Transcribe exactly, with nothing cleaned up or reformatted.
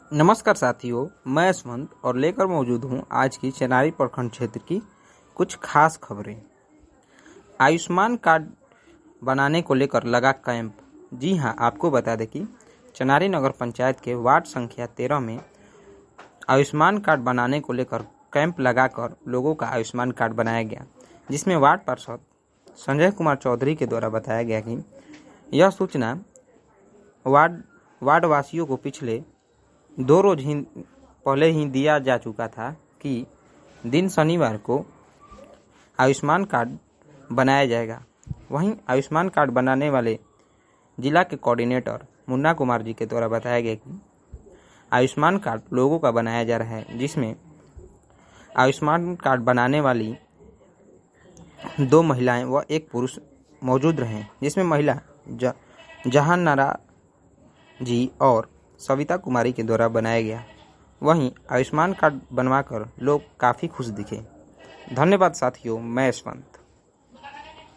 नमस्कार साथियों, मैं यशवंत और लेकर मौजूद हूं आज की चेनारी प्रखंड क्षेत्र की कुछ खास खबरें। आयुष्मान कार्ड बनाने को लेकर लगा कैंप। जी हां, आपको बता दें कि चेनारी नगर पंचायत के वार्ड संख्या तेरह में आयुष्मान कार्ड बनाने को लेकर कैंप लगाकर लोगों का आयुष्मान कार्ड बनाया गया, जिसमें वार्ड पार्षद संजय कुमार चौधरी के द्वारा बताया गया कि यह सूचना वार्ड वार्डवासियों को पिछले दो रोज ही पहले ही दिया जा चुका था कि दिन शनिवार को आयुष्मान कार्ड बनाया जाएगा। वहीं आयुष्मान कार्ड बनाने वाले जिला के कोऑर्डिनेटर मुन्ना कुमार जी के द्वारा बताया गया कि आयुष्मान कार्ड लोगों का बनाया जा रहा है, जिसमें आयुष्मान कार्ड बनाने वाली दो महिलाएं व एक पुरुष मौजूद रहे, जिसमें महिला ज, जहान नारा जी और सविता कुमारी के द्वारा बनाया गया। वहीं आयुष्मान कार्ड बनवाकर लोग काफ़ी खुश दिखे। धन्यवाद साथियों, मैं यशवंत।